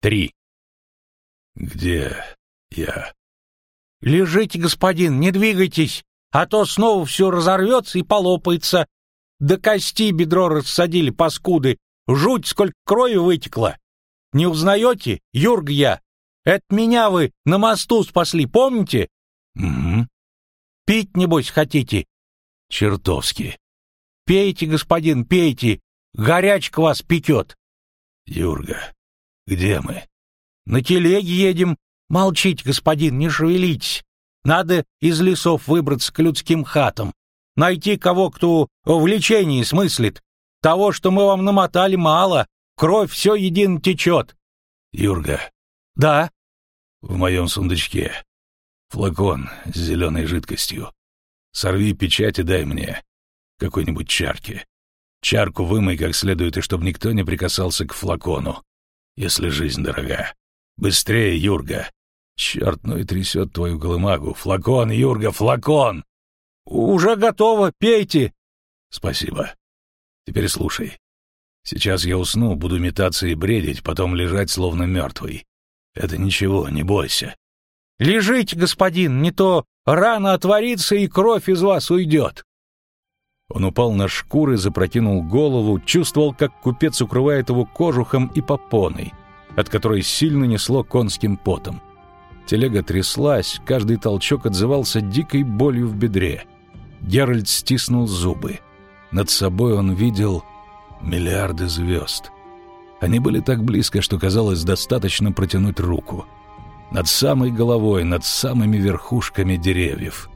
3. «Где я?» «Лежите, господин, не двигайтесь, а то снова все разорвется и полопается. До кости бедро рассадили, паскуды, жуть, сколько крови вытекло. Не узнаете? Юрг я. Это меня вы на мосту спасли, помните?» «Угу». «Пить, небось, хотите?» «Чертовски». «Пейте, господин, пейте, горячка вас пекет». «Юрга, где мы?» «На телеге едем. Молчите, господин, не шевелитесь. Надо из лесов выбраться к людским хатам. Найти кого, кто в лечении смыслит. Того, что мы вам намотали, мало. Кровь все едино течет». «Юрга». «Да». «В моем сундучке флакон с зеленой жидкостью. Сорви печать и дай мне какой-нибудь чарки. Чарку вымой как следует, и чтобы никто не прикасался к флакону, если жизнь дорога. Быстрее, Юрга. Черт, ну и трясет твою колымагу. Флакон, Юрга, флакон!» «Уже готово, пейте». «Спасибо. Теперь слушай. Сейчас я усну, буду метаться и бредить, потом лежать словно мертвый. Это ничего, не бойся». «Лежите, господин, не то рана отворится и кровь из вас уйдет». Он упал на шкуры, запрокинул голову, чувствовал, как купец укрывает его кожухом и попоной, от которой сильно несло конским потом. Телега тряслась, каждый толчок отзывался дикой болью в бедре. Геральт стиснул зубы. Над собой он видел миллиарды звезд. Они были так близко, что казалось достаточно протянуть руку. Над самой головой, над самыми верхушками деревьев.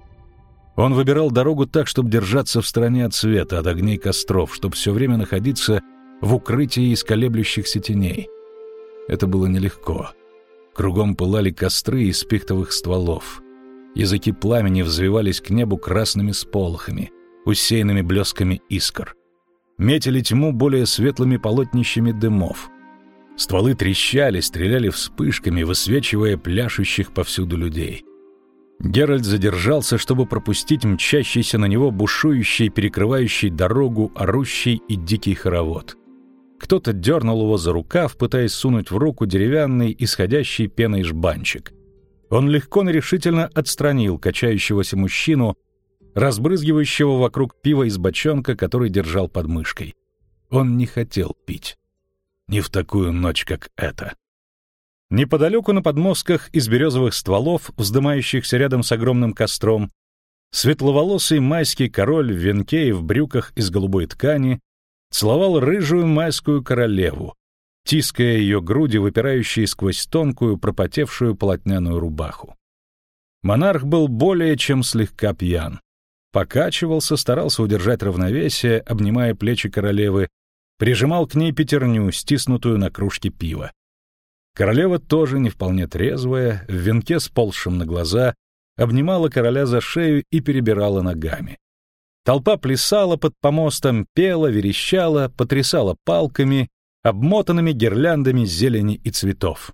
Он выбирал дорогу так, чтобы держаться в стороне от света, от огней костров, чтобы все время находиться в укрытии из колеблющихся теней. Это было нелегко. Кругом пылали костры из пихтовых стволов. Языки пламени взвивались к небу красными сполохами, усеянными блесками искр. Метили тьму более светлыми полотнищами дымов. Стволы трещали, стреляли вспышками, высвечивая пляшущих повсюду людей. Геральт задержался, чтобы пропустить мчащийся на него бушующий, перекрывающий дорогу, орущий и дикий хоровод. Кто-то дернул его за рукав, пытаясь сунуть в руку деревянный, исходящий пеной жбанчик. Он легко, но решительно отстранил качающегося мужчину, разбрызгивающего вокруг пива из бочонка, который держал под мышкой. Он не хотел пить. Не в такую ночь, как эта. Неподалеку на подмостках из березовых стволов, вздымающихся рядом с огромным костром, светловолосый майский король в венке и в брюках из голубой ткани целовал рыжую майскую королеву, тиская ее груди, выпирающие сквозь тонкую, пропотевшую полотняную рубаху. Монарх был более чем слегка пьян. Покачивался, старался удержать равновесие, обнимая плечи королевы, прижимал к ней пятерню, стиснутую на кружке пива. Королева, тоже не вполне трезвая, в венке сползшем на глаза, обнимала короля за шею и перебирала ногами. Толпа плясала под помостом, пела, верещала, потрясала палками, обмотанными гирляндами зелени и цветов.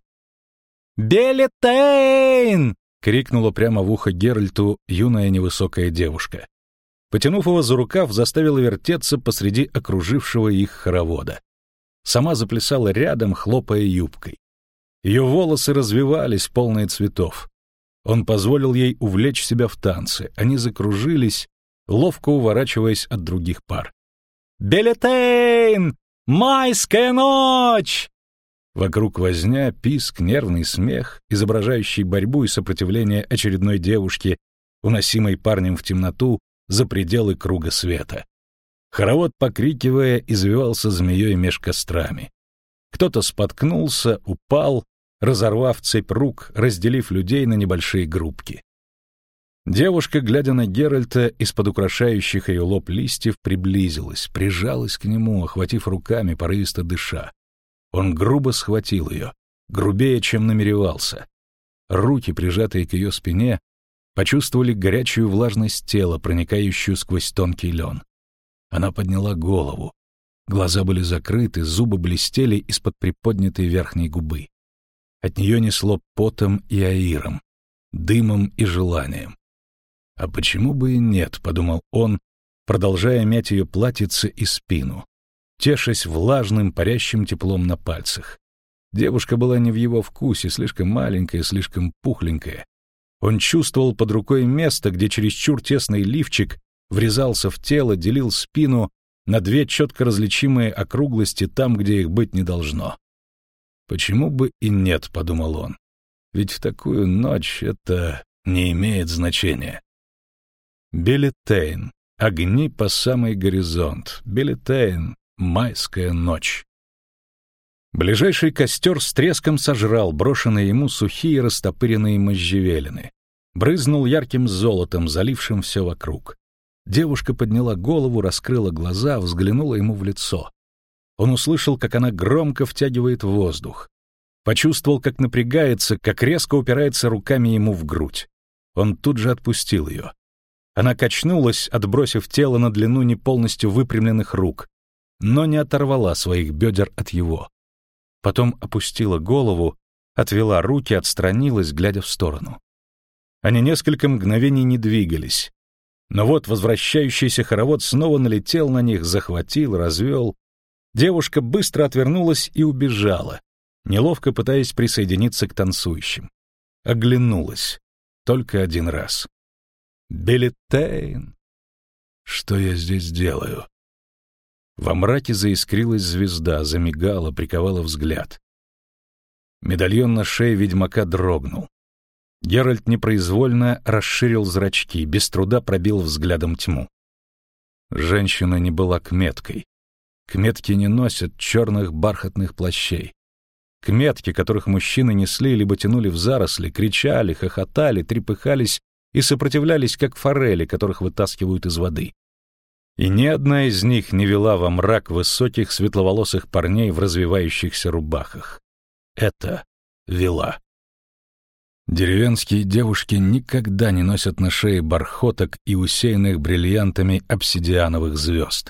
«Белетейн!» — крикнула прямо в ухо Геральту юная невысокая девушка. Потянув его за рукав, заставила вертеться посреди окружившего их хоровода. Сама заплясала рядом, хлопая юбкой. Ее волосы развивались, полные цветов. Он позволил ей увлечь себя в танце. Они закружились, ловко уворачиваясь от других пар. «Белетейн! Майская ночь!» Вокруг возня, писк, нервный смех, изображающий борьбу и сопротивление очередной девушки, уносимой парнем в темноту за пределы круга света. Хоровод, покрикивая, извивался змеей меж кострами. Кто-то споткнулся, упал, разорвав цепь рук, разделив людей на небольшие группки. Девушка, глядя на Геральта, из-под украшающих ее лоб листьев, приблизилась, прижалась к нему, охватив руками, порывисто дыша. Он грубо схватил ее, грубее, чем намеревался. Руки, прижатые к ее спине, почувствовали горячую влажность тела, проникающую сквозь тонкий лен. Она подняла голову. Глаза были закрыты, зубы блестели из-под приподнятой верхней губы. От нее несло потом и аиром, дымом и желанием. «А почему бы и нет?» — подумал он, продолжая мять ее платьице и спину, тешась влажным, парящим теплом на пальцах. Девушка была не в его вкусе, слишком маленькая, слишком пухленькая. Он чувствовал под рукой место, где чересчур тесный лифчик врезался в тело, делил спину на две четко различимые округлости там, где их быть не должно. «Почему бы и нет?» — подумал он. «Ведь в такую ночь это не имеет значения». Билетейн. Огни по самый горизонт. Билетейн. Майская ночь. Ближайший костер с треском сожрал брошенные ему сухие растопыренные можжевелины. Брызнул ярким золотом, залившим все вокруг. Девушка подняла голову, раскрыла глаза, взглянула ему в лицо. Он услышал, как она громко втягивает воздух. Почувствовал, как напрягается, как резко упирается руками ему в грудь. Он тут же отпустил ее. Она качнулась, отбросив тело на длину не полностью выпрямленных рук, но не оторвала своих бедер от его. Потом опустила голову, отвела руки, отстранилась, глядя в сторону. Они несколько мгновений не двигались. Но вот возвращающийся хоровод снова налетел на них, захватил, развел. Девушка быстро отвернулась и убежала, неловко пытаясь присоединиться к танцующим. Оглянулась. Только один раз. Билетейн! Что я здесь делаю? Во мраке заискрилась звезда, замигала, приковала взгляд. Медальон на шее ведьмака дрогнул. Геральт непроизвольно расширил зрачки, без труда пробил взглядом тьму. Женщина не была кметкой. Кметки не носят черных бархатных плащей. Кметки, которых мужчины несли либо тянули в заросли, кричали, хохотали, трепыхались и сопротивлялись, как форели, которых вытаскивают из воды. И ни одна из них не вела во мрак высоких светловолосых парней в развивающихся рубахах. Это вела. Деревенские девушки никогда не носят на шее бархоток и усеянных бриллиантами обсидиановых звезд.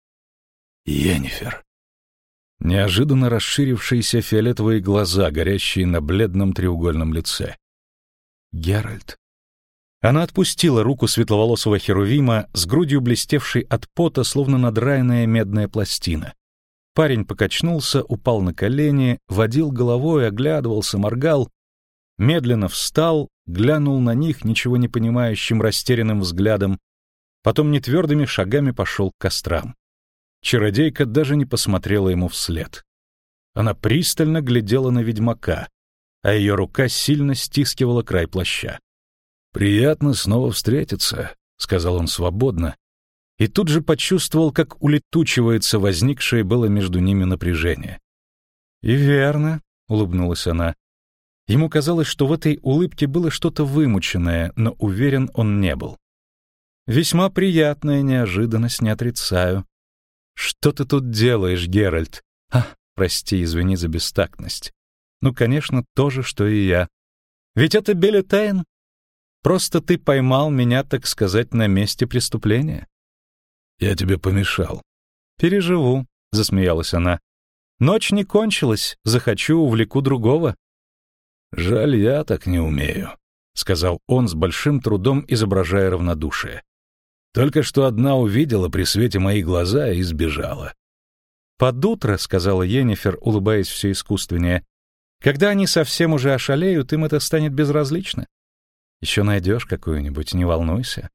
Йеннифер. Неожиданно расширившиеся фиолетовые глаза, горящие на бледном треугольном лице. Геральт. Она отпустила руку светловолосого херувима с грудью, блестевшей от пота, словно надраенная медная пластина. Парень покачнулся, упал на колени, водил головой, оглядывался, моргал, медленно встал, глянул на них ничего не понимающим растерянным взглядом, потом нетвердыми шагами пошел к кострам. Чародейка даже не посмотрела ему вслед. Она пристально глядела на ведьмака, а ее рука сильно стискивала край плаща. «Приятно снова встретиться», — сказал он свободно, и тут же почувствовал, как улетучивается возникшее было между ними напряжение. «И верно», — улыбнулась она. Ему казалось, что в этой улыбке было что-то вымученное, но уверен он не был. «Весьма приятная неожиданность, не отрицаю. Что ты тут делаешь, Геральт? Прости, извини за бестактность. Ну, конечно, то же, что и я. Ведь это Билетейн. Просто ты поймал меня, так сказать, на месте преступления». «Я тебе помешал». «Переживу», — засмеялась она. «Ночь не кончилась, захочу, увлеку другого». «Жаль, я так не умею», — сказал он с большим трудом, изображая равнодушие. «Только что одна увидела при свете мои глаза и сбежала». «Под утро», — сказала Йеннифер, улыбаясь все искусственнее, «когда они совсем уже ошалеют, им это станет безразлично. Еще найдешь какую-нибудь, не волнуйся».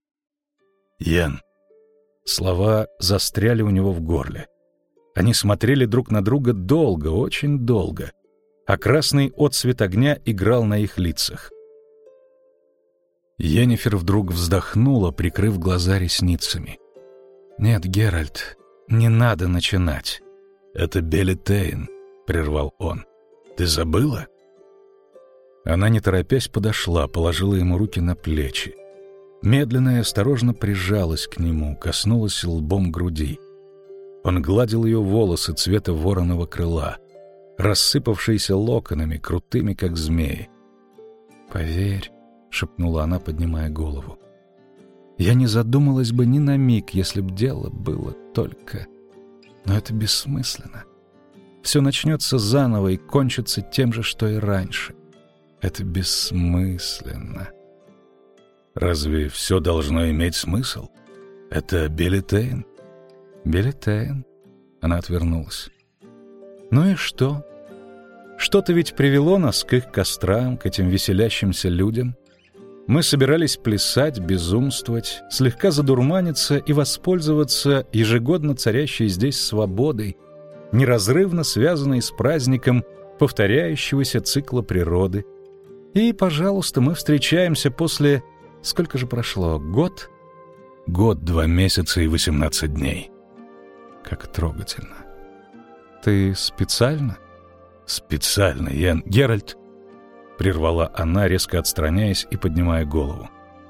«Йен». Слова застряли у него в горле. Они смотрели друг на друга долго, очень долго, а красный отсвет огня играл на их лицах. Йеннифер вдруг вздохнула, прикрыв глаза ресницами. «Нет, Геральт, не надо начинать». «Это Билетейн», — прервал он. «Ты забыла?» Она, не торопясь, подошла, положила ему руки на плечи. Медленно и осторожно прижалась к нему, коснулась лбом груди. Он гладил ее волосы цвета вороного крыла, рассыпавшиеся локонами, крутыми, как змеи. «Поверь», — шепнула она, поднимая голову, — «я не задумалась бы ни на миг, если б дело было только... Но это бессмысленно. Все начнется заново и кончится тем же, что и раньше. Это бессмысленно». «Разве все должно иметь смысл? Это Билетейн?» «Билетейн», — она отвернулась. «Ну и что? Что-то ведь привело нас к их кострам, к этим веселящимся людям. Мы собирались плясать, безумствовать, слегка задурманиться и воспользоваться ежегодно царящей здесь свободой, неразрывно связанной с праздником повторяющегося цикла природы. И, пожалуйста, мы встречаемся после... Сколько же прошло? Год? Год, 2 месяца и 18 дней. Как трогательно. Ты специально? Специально, Йен. Геральт, прервала она, резко отстраняясь и поднимая голову.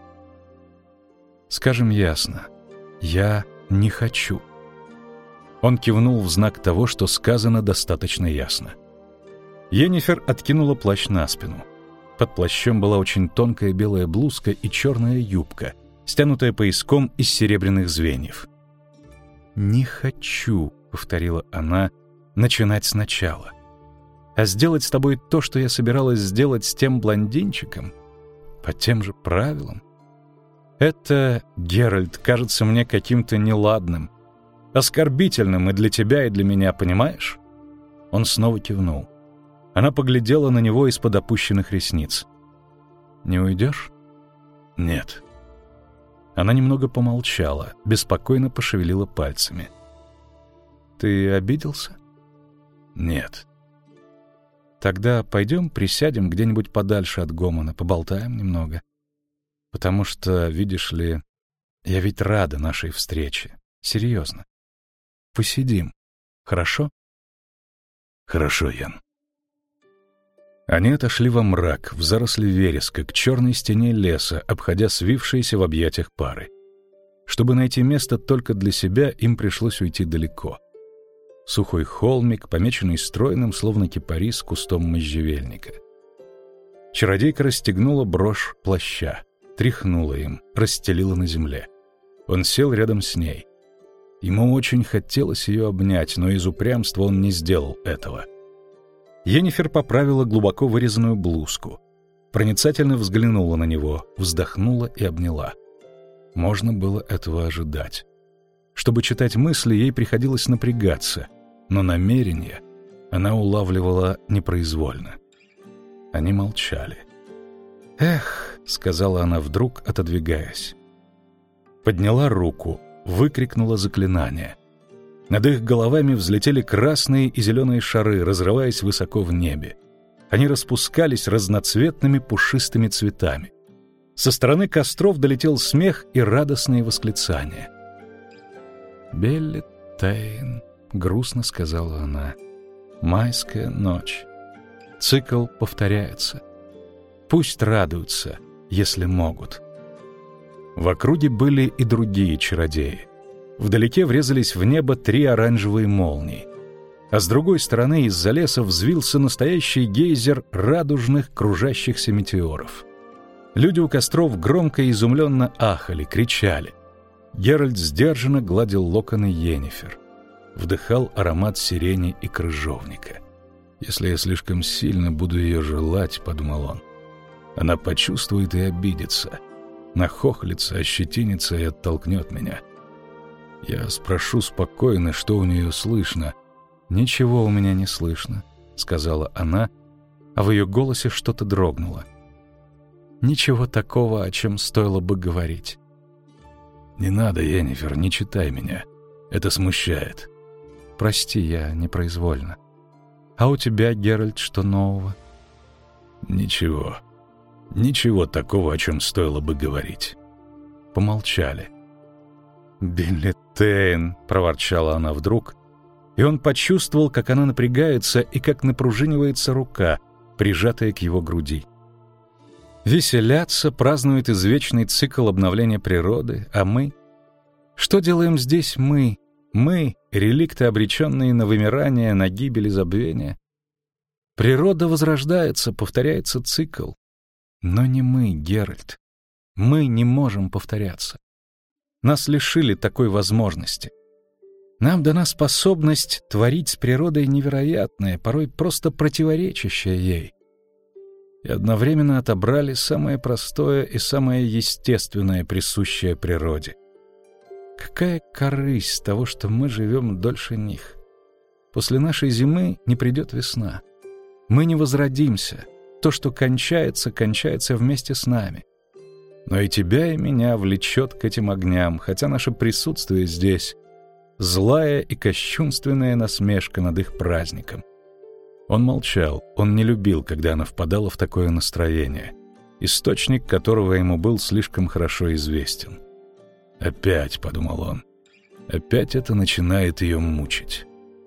Скажем ясно, я не хочу. Он кивнул в знак того, что сказано достаточно ясно. Йеннифер откинула плащ на спину. Под плащом была очень тонкая белая блузка и черная юбка, стянутая пояском из серебряных звеньев. «Не хочу», — повторила она, — «начинать сначала. А сделать с тобой то, что я собиралась сделать с тем блондинчиком, по тем же правилам. Это, Геральт, кажется мне каким-то неладным, оскорбительным и для тебя, и для меня, понимаешь?» Он снова кивнул. Она поглядела на него из-под опущенных ресниц. «Не уйдешь?» «Нет». Она немного помолчала, беспокойно пошевелила пальцами. «Ты обиделся?» «Нет». «Тогда пойдем присядем где-нибудь подальше от гомона, поболтаем немного. Потому что, видишь ли, я ведь рада нашей встрече. Серьезно. Посидим. Хорошо?» «Хорошо, Ян». Они отошли во мрак, в заросли вереска, к черной стене леса, обходя свившиеся в объятиях пары. Чтобы найти место только для себя, им пришлось уйти далеко. Сухой холмик, помеченный стройным, словно кипарис, кустом можжевельника. Чародейка расстегнула брошь плаща, тряхнула им, расстелила на земле. Он сел рядом с ней. Ему очень хотелось ее обнять, но из упрямства он не сделал этого. Йеннифер поправила глубоко вырезанную блузку, проницательно взглянула на него, вздохнула и обняла. Можно было этого ожидать. Чтобы читать мысли, ей приходилось напрягаться, но намерения она улавливала непроизвольно. Они молчали. «Эх», — сказала она вдруг, отодвигаясь. Подняла руку, выкрикнула заклинание. Над их головами взлетели красные и зеленые шары, разрываясь высоко в небе. Они распускались разноцветными пушистыми цветами. Со стороны костров долетел смех и радостные восклицания. «Беллетейн», — грустно сказала она, — «майская ночь. Цикл повторяется. Пусть радуются, если могут». В округе были и другие чародеи. Вдалеке врезались в небо 3 оранжевые молнии. А с другой стороны из-за леса взвился настоящий гейзер радужных кружащихся метеоров. Люди у костров громко и изумленно ахали, кричали. Геральт сдержанно гладил локоны Йеннифер. Вдыхал аромат сирени и крыжовника. «Если я слишком сильно буду ее желать, — подумал он, — она почувствует и обидится, нахохлится, ощетинится и оттолкнет меня. Я спрошу спокойно, что у нее слышно». «Ничего у меня не слышно», — сказала она, а в ее голосе что-то дрогнуло. «Ничего такого, о чем стоило бы говорить». «Не надо, Йеннифер, не читай меня. Это смущает». «Прости, я непроизвольно. А у тебя, Геральт, что нового?» «Ничего. Ничего такого, о чем стоило бы говорить». Помолчали. «Беллетейн», — проворчала она вдруг, и он почувствовал, как она напрягается и как напружинивается рука, прижатая к его груди. Веселятся, празднуют извечный цикл обновления природы, а мы? Что делаем здесь мы? Мы, реликты, обреченные на вымирание, на гибель и забвение. Природа возрождается, повторяется цикл. Но не мы, Геральт. Мы не можем повторяться. Нас лишили такой возможности. Нам дана способность творить с природой невероятное, порой просто противоречащее ей. И одновременно отобрали самое простое и самое естественное, присущее природе. Какая корысть с того, что мы живем дольше них? После нашей зимы не придет весна. Мы не возродимся. То, что кончается, кончается вместе с нами. Но и тебя, и меня влечет к этим огням, хотя наше присутствие здесь — злая и кощунственная насмешка над их праздником. Он молчал, он не любил, когда она впадала в такое настроение, источник которого ему был слишком хорошо известен. «Опять», — подумал он, — «опять это начинает ее мучить».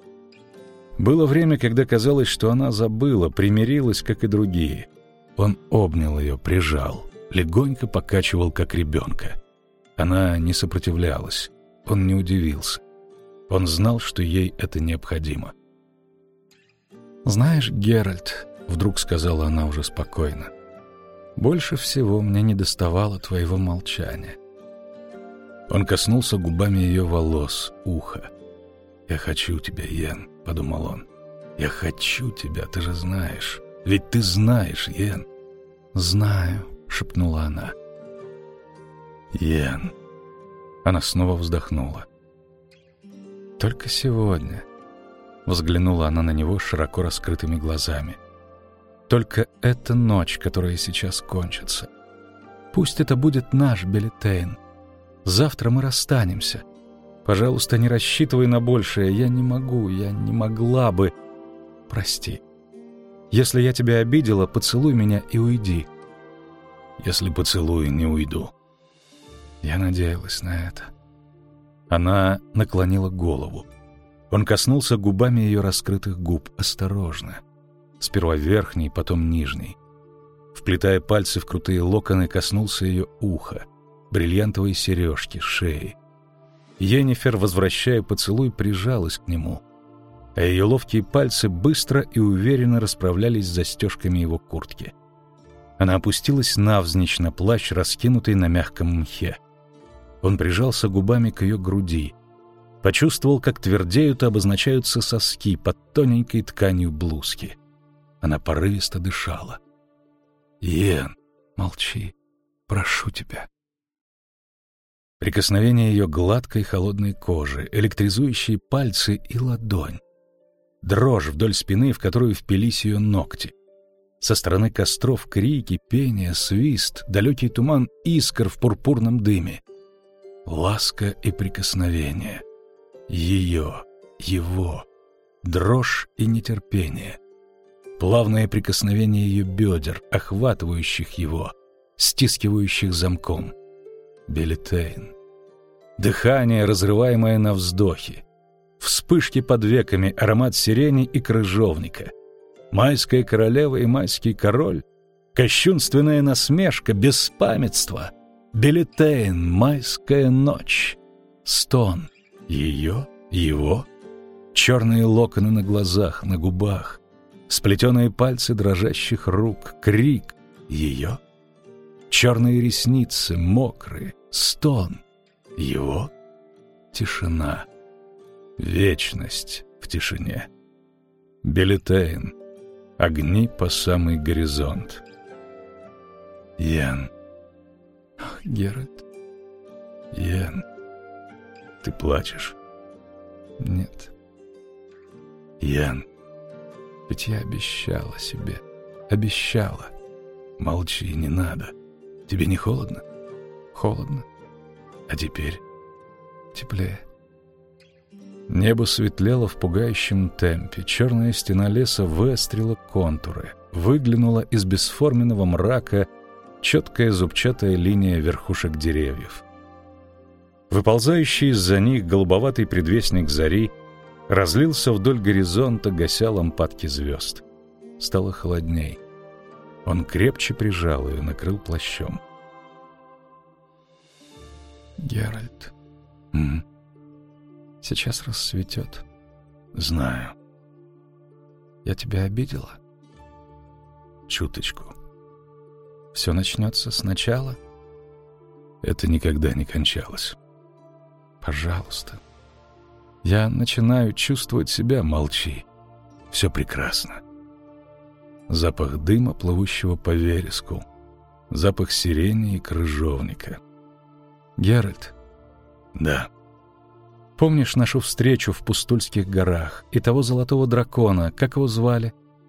Было время, когда казалось, что она забыла, примирилась, как и другие. Он обнял ее, прижал, легонько покачивал, как ребенка. Она не сопротивлялась, он не удивился. Он знал, что ей это необходимо. «Знаешь, Геральт», — вдруг сказала она уже спокойно, — «больше всего мне недоставало твоего молчания». Он коснулся губами ее волос, уха. «Я хочу тебя, Йен», — подумал он. «Я хочу тебя, ты же знаешь. Ведь ты знаешь, Йен». «Знаю», — шепнула она. «Йен». Она снова вздохнула. «Только сегодня», — взглянула она на него широко раскрытыми глазами. «Только эта ночь, которая сейчас кончится. Пусть это будет наш Белитейн. Завтра мы расстанемся. Пожалуйста, не рассчитывай на большее. Я не могу, я не могла бы. Прости. Если я тебя обидела, поцелуй меня и уйди». «Если поцелую, не уйду». Я надеялась на это. Она наклонила голову. Он коснулся губами ее раскрытых губ, осторожно. Сперва верхней, потом нижней. Вплетая пальцы в крутые локоны, коснулся ее уха, бриллиантовой сережки, шеи. Йеннифер, возвращая поцелуй, прижалась к нему, а ее ловкие пальцы быстро и уверенно расправлялись с застежками его куртки. Она опустилась навзничь на плащ, раскинутый на мягком мхе. Он прижался губами к ее груди, почувствовал, как твердеют и обозначаются соски под тоненькой тканью блузки. Она порывисто дышала. «Йен, молчи, прошу тебя». Прикосновение ее гладкой холодной кожи, электризующие пальцы и ладонь. Дрожь вдоль спины, в которую впились ее ногти. Со стороны костров крики, пение, свист, далекий туман искр в пурпурном дыме. Ласка и прикосновение. Ее, его. Дрожь и нетерпение. Плавное прикосновение ее бедер, охватывающих его, стискивающих замком. Белитейн. Дыхание, разрываемое на вздохе. Вспышки под веками, аромат сирени и крыжовника. Майская королева и майский король. Кощунственная насмешка, беспамятство. Белитейн, майская ночь. Стон. Ее, его. Черные локоны на глазах, на губах. Сплетенные пальцы дрожащих рук. Крик. Ее. Черные ресницы, мокрые. Стон. Его. Тишина. Вечность в тишине. Белитейн. Огни по самый горизонт. Йен. Ах, Геральт. Йен. Ты плачешь? Нет. Йен. Ведь я обещала себе. Обещала. Молчи, не надо. Тебе не холодно? Холодно. А теперь? Теплее. Небо светлело в пугающем темпе. Черная стена леса выострила контуры. Выглянула из бесформенного мрака четкая зубчатая линия верхушек деревьев. Выползающий из-за них голубоватый предвестник зари разлился вдоль горизонта, гася лампадки звезд. Стало холодней. Он крепче прижал ее, накрыл плащом. «Геральт, сейчас рассветет». «Знаю». «Я тебя обидела?» «Чуточку». «Все начнется сначала?» «Это никогда не кончалось». «Пожалуйста». «Я начинаю чувствовать себя». «Молчи. Все прекрасно». Запах дыма, плывущего по вереску. Запах сирени и крыжовника. «Геральт». «Да». «Помнишь нашу встречу в Пустульских горах и того золотого дракона, как его звали?»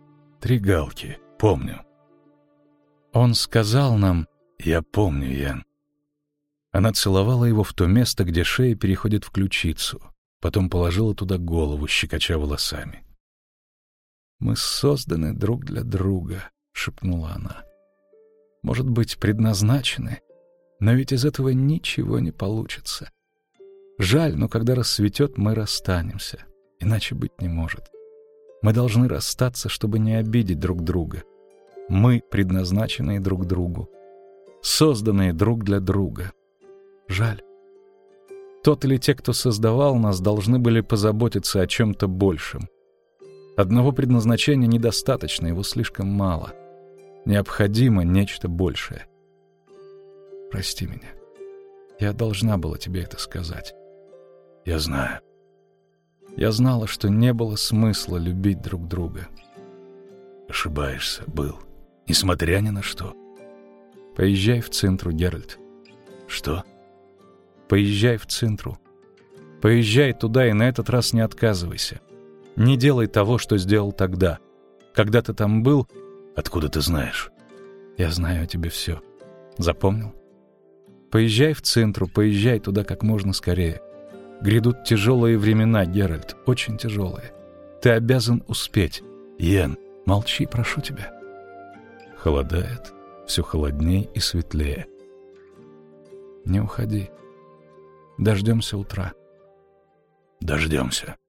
3 галки, помню. Он сказал нам... Я помню, Ян. Она целовала его в то место, где шея переходит в ключицу, потом положила туда голову, щекоча волосами. «Мы созданы друг для друга», — шепнула она. «Может быть, предназначены, но ведь из этого ничего не получится. Жаль, но когда рассветет, мы расстанемся. Иначе быть не может. Мы должны расстаться, чтобы не обидеть друг друга. Мы предназначенные друг другу, созданные друг для друга. Жаль. Тот или те, кто создавал нас, должны были позаботиться о чем-то большем. Одного предназначения недостаточно, его слишком мало. Необходимо нечто большее. Прости меня. Я должна была тебе это сказать. Я знаю. Я знала, что не было смысла любить друг друга. Ошибаешься, был. Несмотря ни на что. Поезжай в Цинтру, Геральт. Что? Поезжай в Цинтру. Поезжай туда и на этот раз не отказывайся. Не делай того, что сделал тогда. Когда ты там был... Откуда ты знаешь? Я знаю о тебе все. Запомнил? Поезжай в Цинтру, поезжай туда как можно скорее. Грядут тяжелые времена, Геральт, очень тяжелые. Ты обязан успеть. Йен, молчи, прошу тебя. Холодает, все холодней и светлее. Не уходи. Дождемся утра. Дождемся.